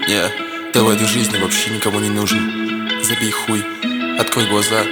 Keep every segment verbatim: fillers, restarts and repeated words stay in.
Не, ты в этой жизни вообще никому не нужен. Забей хуй, открой глаза.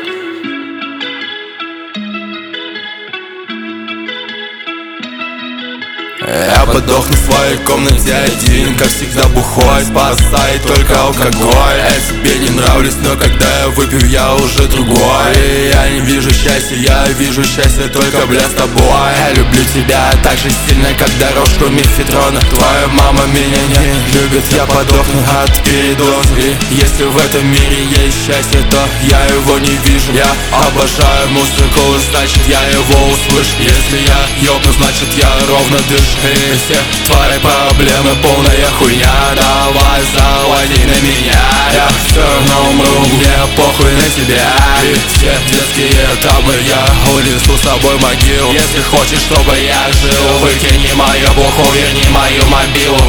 Я подохну в своей комнате один, как всегда бухой, спасает только алкоголь. Я тебе не нравлюсь, но когда я выпью, я уже другой. И я не вижу счастья, я вижу счастье только, бля, с тобой. Я люблю тебя так же сильно, как дорожку мефедрона. Твоя мама меня не любит, я подохну от передоза. И если в этом мире есть счастье, то я его не вижу. Я обожаю музыку, значит я его услышу. Если я ёбну, значит я ровно дышу. И все твои проблемы полная хуйня. Давай заводи на меня, я все равно умру, мне похуй на тебя. И все детские травмы я унесу с собой в могилу. Если хочешь, чтобы я жил, выкини мою буху, верни мою мобилу.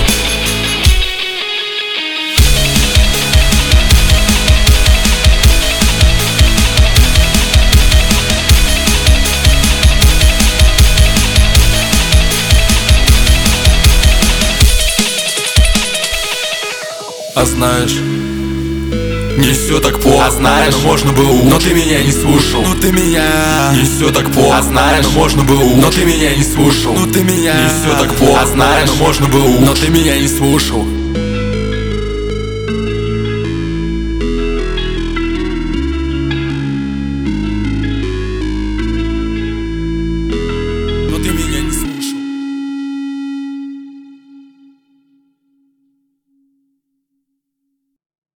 А знаешь, не все так плохо. А знаешь, но можно было лучше. Но ты меня не слушал. Ну ты меня. Не все так плохо. А знаешь, но можно было лучше. Но ты меня не слушал. Ну ты меня. Не все так плохо. А знаешь, но можно было лучше. Но ты меня не слушал.